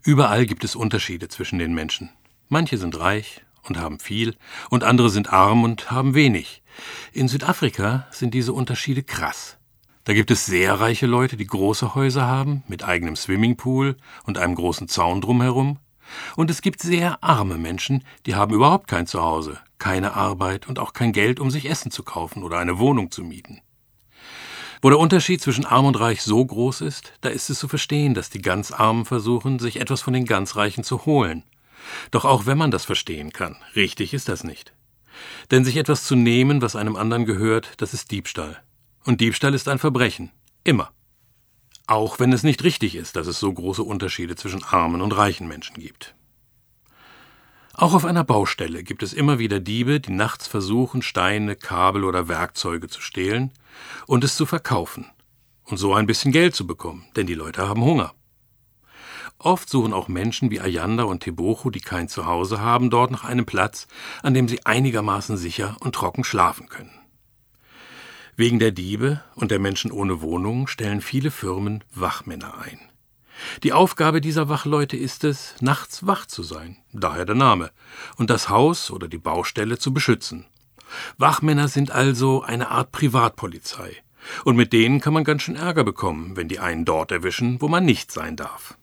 Überall gibt es Unterschiede zwischen den Menschen. Manche sind reich und haben viel, und andere sind arm und haben wenig. In Südafrika sind diese Unterschiede krass. Da gibt es sehr reiche Leute, die große Häuser haben, mit eigenem Swimmingpool und einem großen Zaun drumherum. Und es gibt sehr arme Menschen, die haben überhaupt kein Zuhause, keine Arbeit und auch kein Geld, um sich Essen zu kaufen oder eine Wohnung zu mieten. Wo der Unterschied zwischen Arm und Reich so groß ist, da ist es zu verstehen, dass die ganz Armen versuchen, sich etwas von den ganz Reichen zu holen. Doch auch wenn man das verstehen kann, richtig ist das nicht. Denn sich etwas zu nehmen, was einem anderen gehört, das ist Diebstahl. Und Diebstahl ist ein Verbrechen. Immer. Auch wenn es nicht richtig ist, dass es so große Unterschiede zwischen armen und reichen Menschen gibt. Auch auf einer Baustelle gibt es immer wieder Diebe, die nachts versuchen, Steine, Kabel oder Werkzeuge zu stehlen und es zu verkaufen und so ein bisschen Geld zu bekommen, denn die Leute haben Hunger. Oft suchen auch Menschen wie Ayanda und Tebogo, die kein Zuhause haben, dort nach einem Platz, an dem sie einigermaßen sicher und trocken schlafen können. Wegen der Diebe und der Menschen ohne Wohnung stellen viele Firmen Wachmänner ein. Die Aufgabe dieser Wachleute ist es, nachts wach zu sein, daher der Name, und das Haus oder die Baustelle zu beschützen. Wachmänner sind also eine Art Privatpolizei, und mit denen kann man ganz schön Ärger bekommen, wenn die einen dort erwischen, wo man nicht sein darf.